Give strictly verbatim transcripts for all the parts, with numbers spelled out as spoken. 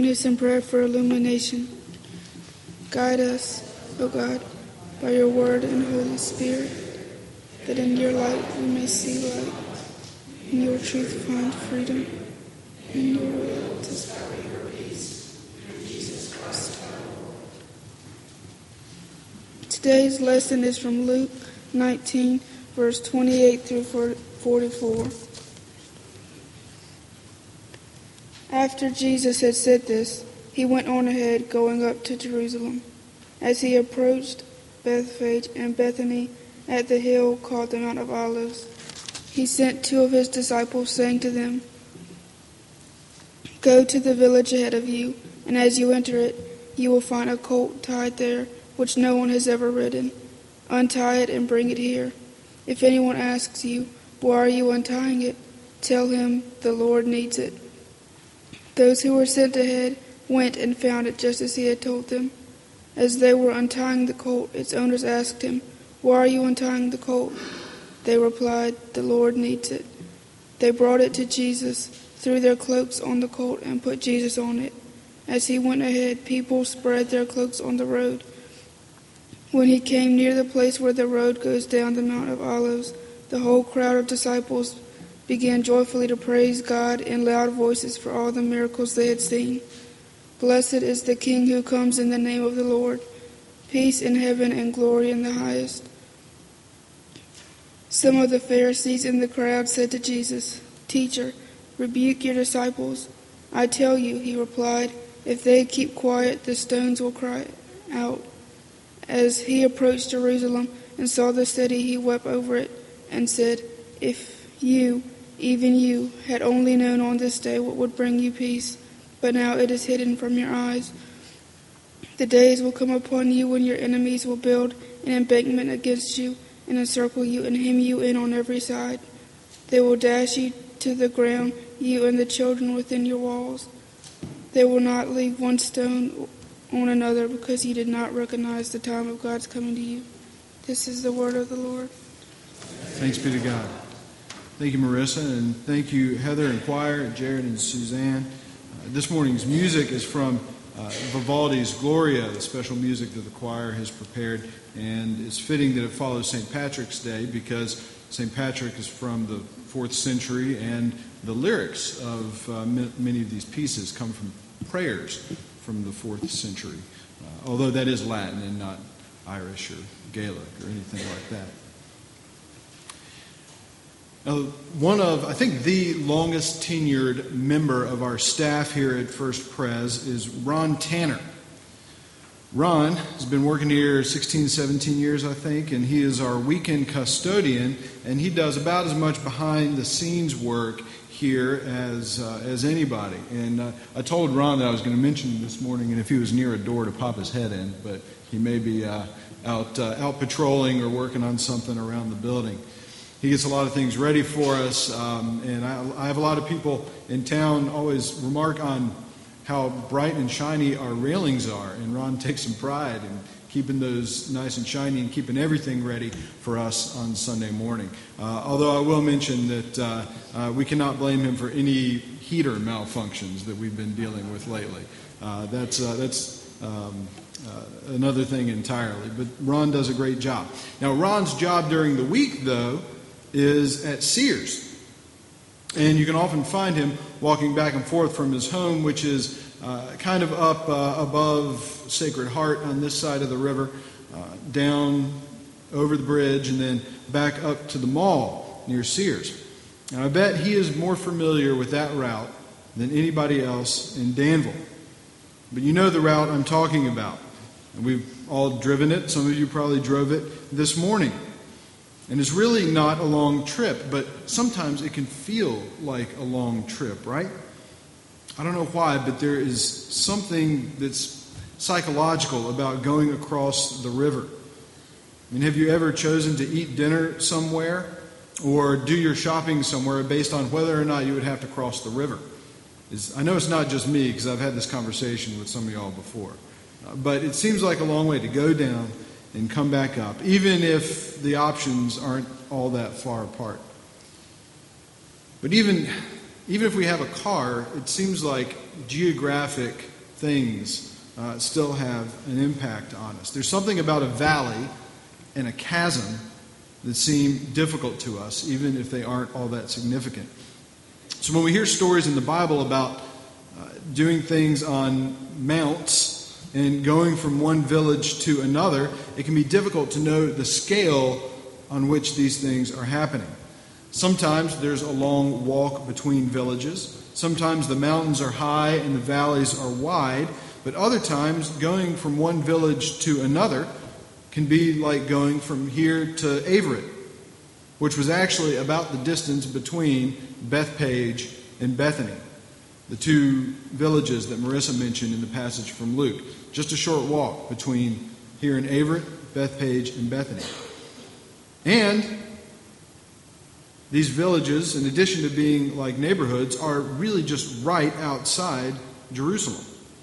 holiness and prayer for illumination. Guide us, O God, by your word and Holy Spirit, that in your light we may see light, in your truth find freedom, in your will discover your peace. In Jesus Christ. Today's lesson is from Luke nineteen, verse twenty-eight through forty-four. After Jesus had said this, he went on ahead, going up to Jerusalem. As he approached Bethphage and Bethany at the hill called the Mount of Olives, he sent two of his disciples, saying to them, "Go to the village ahead of you, and as you enter it, you will find a colt tied there, which no one has ever ridden. Untie it and bring it here. If anyone asks you, 'Why are you untying it?' tell him, 'The Lord needs it.'" Those who were sent ahead went and found it just as he had told them. As they were untying the colt, its owners asked him, "Why are you untying the colt?" They replied, "The Lord needs it." They brought it to Jesus, threw their cloaks on the colt, and put Jesus on it. As he went ahead, people spread their cloaks on the road. When he came near the place where the road goes down the Mount of Olives, the whole crowd of disciples began joyfully to praise God in loud voices for all the miracles they had seen. "Blessed is the King who comes in the name of the Lord. Peace in heaven and glory in the highest." Some of the Pharisees in the crowd said to Jesus, "Teacher, rebuke your disciples." "I tell you," he replied, "if they keep quiet, the stones will cry out." As he approached Jerusalem and saw the city, he wept over it and said, "If you, even you, had only known on this day what would bring you peace, but now it is hidden from your eyes. The days will come upon you when your enemies will build an embankment against you and encircle you and hem you in on every side. They will dash you to the ground, you and the children within your walls. They will not leave one stone on another, because you did not recognize the time of God's coming to you." This is the word of the Lord. Thanks be to God. Thank you, Marissa, and thank you, Heather and choir, Jared and Suzanne. Uh, this morning's music is from uh, Vivaldi's Gloria, the special music that the choir has prepared, and it's fitting that it follows Saint Patrick's Day because Saint Patrick is from the fourth century, and the lyrics of uh, many of these pieces come from prayers from the fourth century, uh, although that is Latin and not Irish or Gaelic or anything like that. Now, one of, I think, the longest tenured member of our staff here at First Pres is Ron Tanner. Ron has been working here sixteen, seventeen years, I think, and he is our weekend custodian, and he does about as much behind-the-scenes work here as uh, as anybody. And uh, I told Ron that I was going to mention him this morning, and if he was near a door to pop his head in, but he may be uh, out uh, out patrolling or working on something around the building. He gets a lot of things ready for us, um, and I, I have a lot of people in town always remark on how bright and shiny our railings are, and Ron takes some pride in keeping those nice and shiny and keeping everything ready for us on Sunday morning. Uh, although I will mention that uh, uh, we cannot blame him for any heater malfunctions that we've been dealing with lately. Uh, that's uh, that's um, uh, another thing entirely. But Ron does a great job. Now, Ron's job during the week, though, is at Sears. And you can often find him walking back and forth from his home, which is uh, kind of up uh, above Sacred Heart on this side of the river, uh, down over the bridge, and then back up to the mall near Sears. And I bet he is more familiar with that route than anybody else in Danville. But you know the route I'm talking about. And we've all driven it. Some of you probably drove it this morning. And it's really not a long trip, but sometimes it can feel like a long trip, right? I don't know why, but there is something that's psychological about going across the river. I mean, have you ever chosen to eat dinner somewhere or do your shopping somewhere based on whether or not you would have to cross the river? It's, I know it's not just me, because I've had this conversation with some of y'all before. Uh, but it seems like a long way to go down and come back up, even if the options aren't all that far apart. But even, even if we have a car, it seems like geographic things uh, still have an impact on us. There's something about a valley and a chasm that seem difficult to us, even if they aren't all that significant. So when we hear stories in the Bible about uh, doing things on mounts and going from one village to another, it can be difficult to know the scale on which these things are happening. Sometimes there's a long walk between villages. Sometimes the mountains are high and the valleys are wide. But other times, going from one village to another can be like going from here to Averett, which was actually about the distance between Bethpage and Bethany, the two villages that Marissa mentioned in the passage from Luke. Just a short walk between here in Averett, Bethpage, and Bethany. And these villages, in addition to being like neighborhoods, are really just right outside Jerusalem.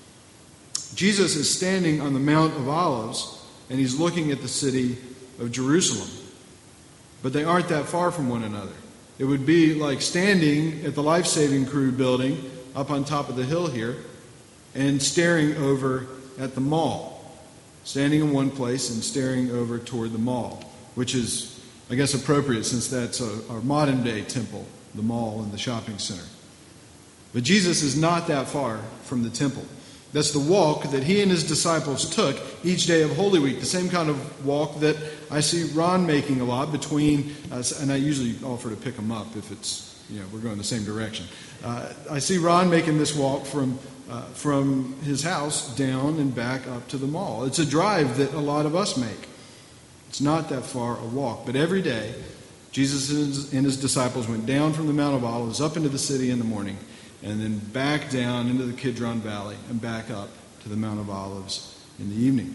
Jesus is standing on the Mount of Olives, and he's looking at the city of Jerusalem. But they aren't that far from one another. It would be like standing at the Life Saving Crew building up on top of the hill here and staring over at the mall. Standing in one place and staring over toward the mall, which is, I guess, appropriate since that's a, our modern-day temple, the mall and the shopping center. But Jesus is not that far from the temple. That's the walk that he and his disciples took each day of Holy Week, the same kind of walk that I see Ron making a lot between, uh, and I usually offer to pick him up if it's, you know, we're going the same direction. Uh, I see Ron making this walk from uh, from his house down and back up to the mall. It's a drive that a lot of us make. It's not that far a walk, but every day, Jesus and his disciples went down from the Mount of Olives up into the city in the morning, and then back down into the Kidron Valley and back up to the Mount of Olives in the evening.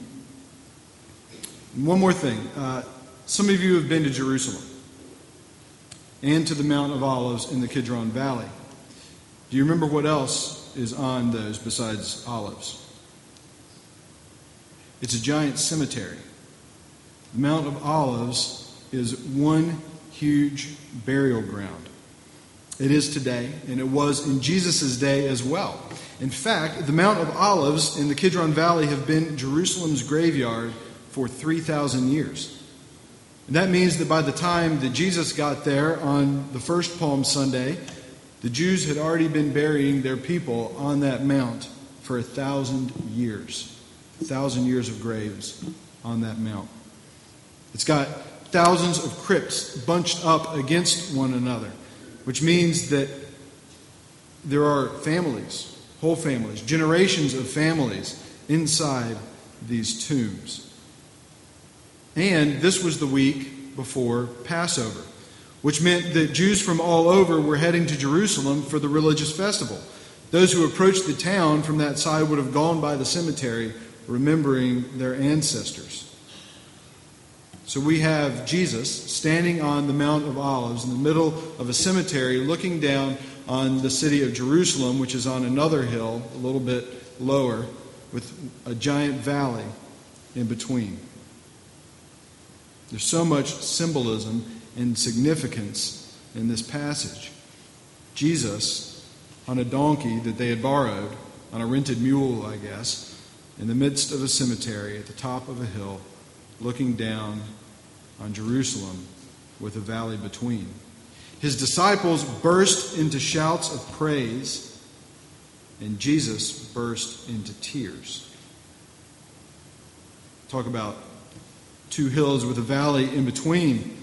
And one more thing. Uh, some of you have been to Jerusalem and to the Mount of Olives in the Kidron Valley. Do you remember what else is on those besides olives? It's a giant cemetery. The Mount of Olives is one huge burial ground. It is today, and it was in Jesus' day as well. In fact, the Mount of Olives in the Kidron Valley have been Jerusalem's graveyard for three thousand years. And that means that by the time that Jesus got there on the first Palm Sunday, the Jews had already been burying their people on that mount for a thousand years. A thousand years of graves on that mount. It's got thousands of crypts bunched up against one another, which means that there are families, whole families, generations of families inside these tombs. And this was the week before Passover, which meant that Jews from all over were heading to Jerusalem for the religious festival. Those who approached the town from that side would have gone by the cemetery, remembering their ancestors. So we have Jesus standing on the Mount of Olives in the middle of a cemetery, looking down on the city of Jerusalem, which is on another hill, a little bit lower, with a giant valley in between. There's so much symbolism and significance in this passage. Jesus, on a donkey that they had borrowed, on a rented mule, I guess, in the midst of a cemetery at the top of a hill, looking down on Jerusalem with a valley between. His disciples burst into shouts of praise, and Jesus burst into tears. Talk about two hills with a valley in between.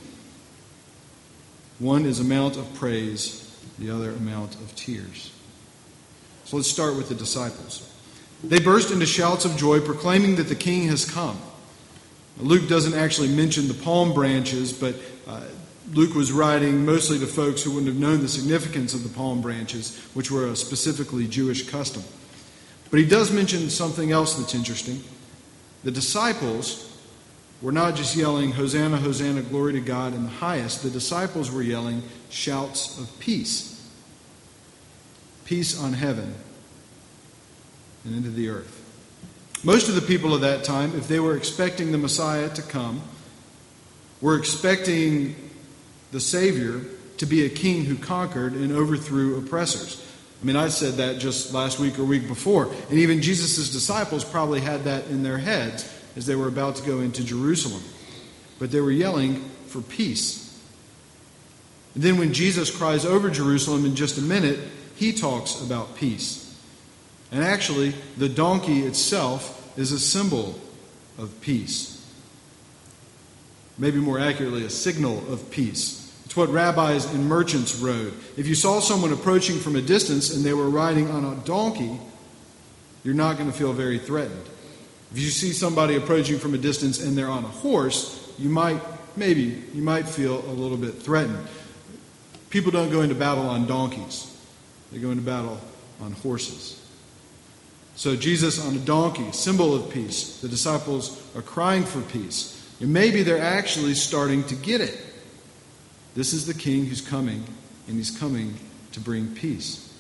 One is a mount of praise, the other a mount of tears. So let's start with the disciples. They burst into shouts of joy, proclaiming that the King has come. Luke doesn't actually mention the palm branches, but uh, Luke was writing mostly to folks who wouldn't have known the significance of the palm branches, which were a specifically Jewish custom. But he does mention something else that's interesting. The disciples were not just yelling, "Hosanna, Hosanna, glory to God in the highest." The disciples were yelling shouts of peace. Peace on heaven and into the earth. Most of the people of that time, if they were expecting the Messiah to come, were expecting the Savior to be a king who conquered and overthrew oppressors. I mean, I said that just last week or week before. And even Jesus' disciples probably had that in their heads as they were about to go into Jerusalem. But they were yelling for peace. And then when Jesus cries over Jerusalem in just a minute, he talks about peace. And actually, the donkey itself is a symbol of peace. Maybe more accurately, a signal of peace. It's what rabbis and merchants rode. If you saw someone approaching from a distance and they were riding on a donkey, you're not going to feel very threatened. If you see somebody approaching from a distance and they're on a horse, you might, maybe, you might feel a little bit threatened. People don't go into battle on donkeys. They go into battle on horses. So Jesus on a donkey, symbol of peace. The disciples are crying for peace. And maybe they're actually starting to get it. This is the king who's coming, and he's coming to bring peace.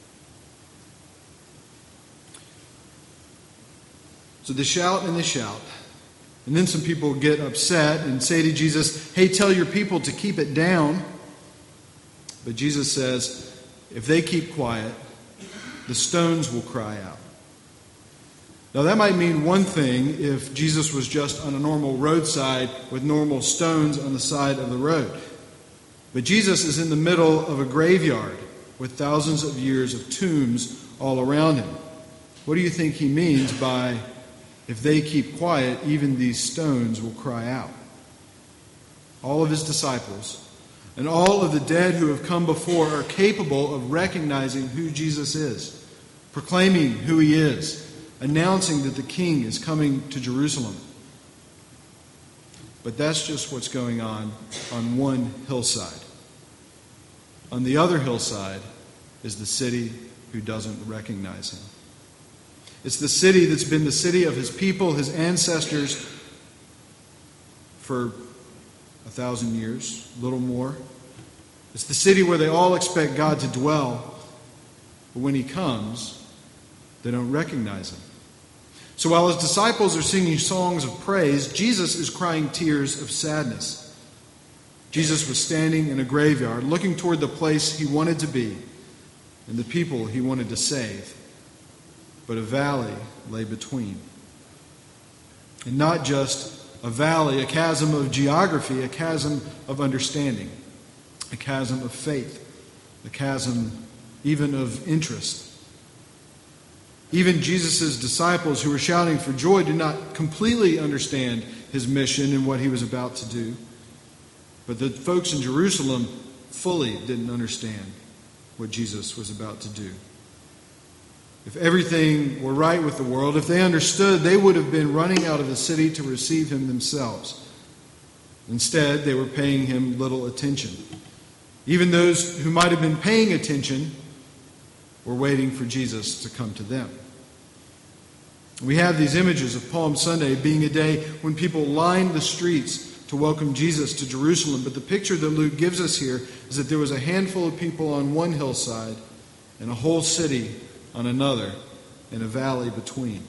So they shout and they shout. And then some people get upset and say to Jesus, hey, tell your people to keep it down. But Jesus says, if they keep quiet, the stones will cry out. Now that might mean one thing if Jesus was just on a normal roadside with normal stones on the side of the road. But Jesus is in the middle of a graveyard with thousands of years of tombs all around him. What do you think he means by, if they keep quiet, even these stones will cry out? All of his disciples and all of the dead who have come before are capable of recognizing who Jesus is, proclaiming who he is, announcing that the king is coming to Jerusalem. But that's just what's going on on one hillside. On the other hillside is the city who doesn't recognize him. It's the city that's been the city of his people, his ancestors, for a thousand years, a little more. It's the city where they all expect God to dwell, but when he comes, they don't recognize him. So while his disciples are singing songs of praise, Jesus is crying tears of sadness. Jesus was standing in a graveyard, looking toward the place he wanted to be and the people he wanted to save. But a valley lay between. And not just a valley, a chasm of geography, a chasm of understanding, a chasm of faith, a chasm even of interest. Even Jesus' disciples who were shouting for joy did not completely understand his mission and what he was about to do. But the folks in Jerusalem fully didn't understand what Jesus was about to do. If everything were right with the world, if they understood, they would have been running out of the city to receive him themselves. Instead, they were paying him little attention. Even those who might have been paying attention were waiting for Jesus to come to them. We have these images of Palm Sunday being a day when people lined the streets to welcome Jesus to Jerusalem. But the picture that Luke gives us here is that there was a handful of people on one hillside and a whole city on another, and a valley between.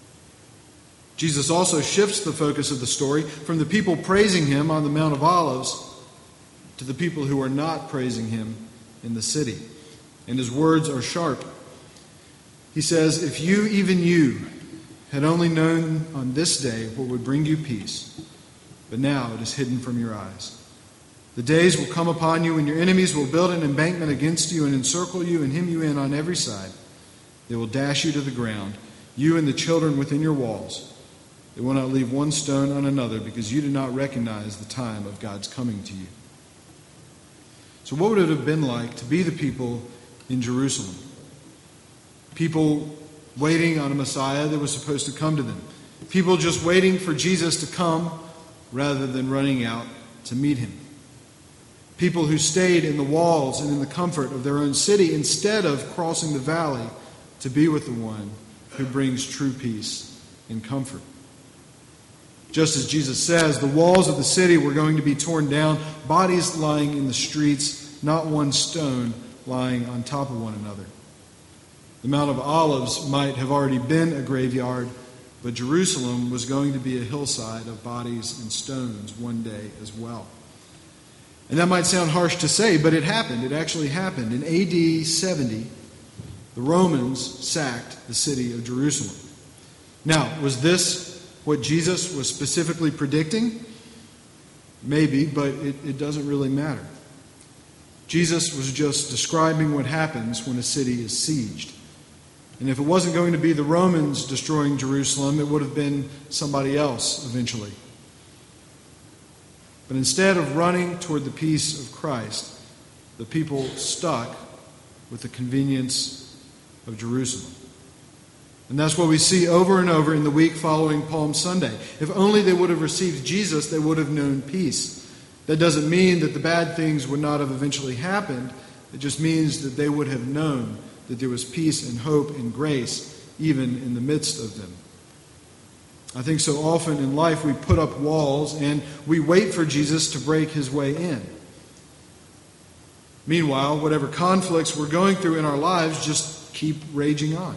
Jesus also shifts the focus of the story from the people praising him on the Mount of Olives to the people who are not praising him in the city. And his words are sharp. He says, if you, even you, had only known on this day what would bring you peace, but now it is hidden from your eyes. The days will come upon you when your enemies will build an embankment against you and encircle you and hem you in on every side. They will dash you to the ground, you and the children within your walls. They will not leave one stone on another because you do not recognize the time of God's coming to you. So what would it have been like to be the people in Jerusalem? People waiting on a Messiah that was supposed to come to them. People just waiting for Jesus to come rather than running out to meet him. People who stayed in the walls and in the comfort of their own city instead of crossing the valley to be with the one who brings true peace and comfort. Just as Jesus says, the walls of the city were going to be torn down, bodies lying in the streets, not one stone lying on top of one another. The Mount of Olives might have already been a graveyard, but Jerusalem was going to be a hillside of bodies and stones one day as well. And that might sound harsh to say, but it happened. It actually happened. In A D seventy, the Romans sacked the city of Jerusalem. Now, was this what Jesus was specifically predicting? Maybe, but it, it doesn't really matter. Jesus was just describing what happens when a city is sieged. And if it wasn't going to be the Romans destroying Jerusalem, it would have been somebody else eventually. But instead of running toward the peace of Christ, the people stuck with the convenience of Jerusalem. And that's what we see over and over in the week following Palm Sunday. If only they would have received Jesus, they would have known peace. That doesn't mean that the bad things would not have eventually happened. It just means that they would have known that there was peace and hope and grace even in the midst of them. I think so often in life we put up walls and we wait for Jesus to break his way in. Meanwhile, whatever conflicts we're going through in our lives just keep raging on.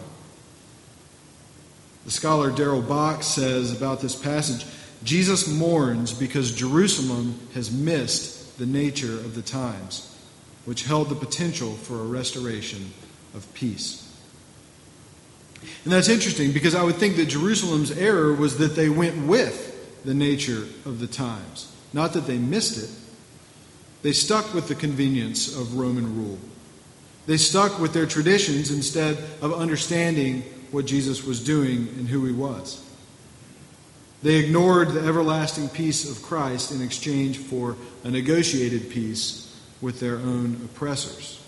The scholar Darrell Bock says about this passage, Jesus mourns because Jerusalem has missed the nature of the times, which held the potential for a restoration of peace. And that's interesting because I would think that Jerusalem's error was that they went with the nature of the times, not that they missed it. They stuck with the convenience of Roman rule. They stuck with their traditions instead of understanding what Jesus was doing and who he was. They ignored the everlasting peace of Christ in exchange for a negotiated peace with their own oppressors.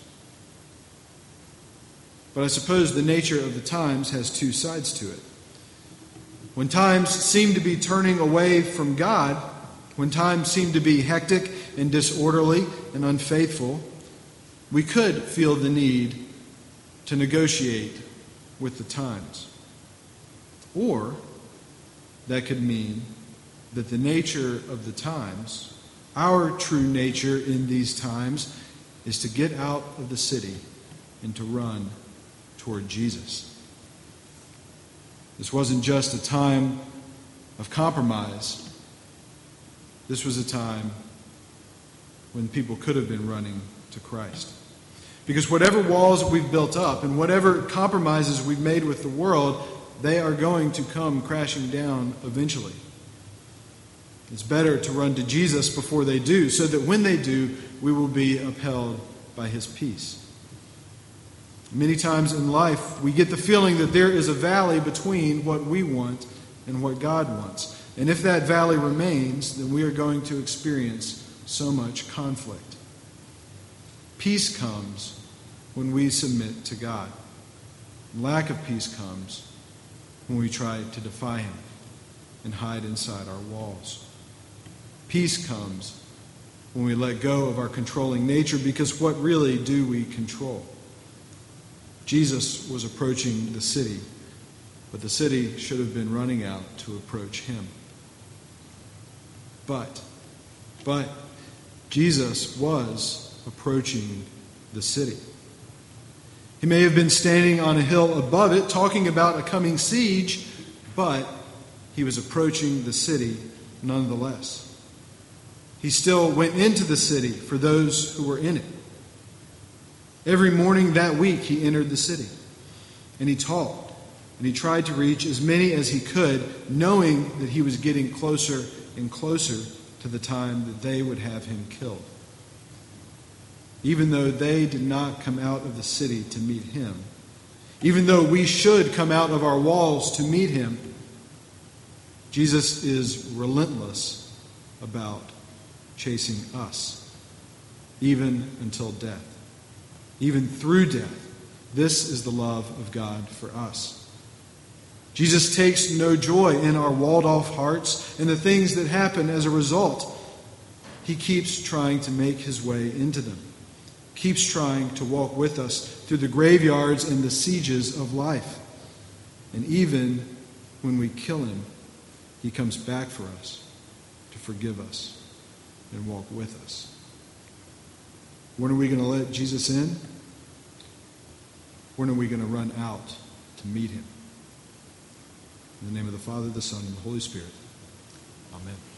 But I suppose the nature of the times has two sides to it. When times seem to be turning away from God, when times seem to be hectic and disorderly and unfaithful, we could feel the need to negotiate with the times. Or that could mean that the nature of the times, our true nature in these times, is to get out of the city and to run toward Jesus. This wasn't just a time of compromise. This was a time when people could have been running to Christ. Because whatever walls we've built up and whatever compromises we've made with the world, they are going to come crashing down eventually. It's better to run to Jesus before they do, so that when they do, we will be upheld by his peace. Many times in life, we get the feeling that there is a valley between what we want and what God wants. And if that valley remains, then we are going to experience so much conflict. Peace comes when we submit to God. Lack of peace comes when we try to defy him and hide inside our walls. Peace comes when we let go of our controlling nature, because what really do we control? Jesus was approaching the city, but the city should have been running out to approach him. But, but Jesus was approaching the city. He may have been standing on a hill above it, talking about a coming siege, but he was approaching the city nonetheless. He still went into the city for those who were in it. Every morning that week he entered the city, and he taught, and he tried to reach as many as he could, knowing that he was getting closer and closer to the time that they would have him killed. Even though they did not come out of the city to meet him, even though we should come out of our walls to meet him, Jesus is relentless about chasing us, even until death. Even through death, this is the love of God for us. Jesus takes no joy in our walled-off hearts and the things that happen as a result. He keeps trying to make his way into them. Keeps trying to walk with us through the graveyards and the sieges of life. And even when we kill him, he comes back for us to forgive us and walk with us. When are we going to let Jesus in? When are we going to run out to meet him? In the name of the Father, the Son, and the Holy Spirit. Amen.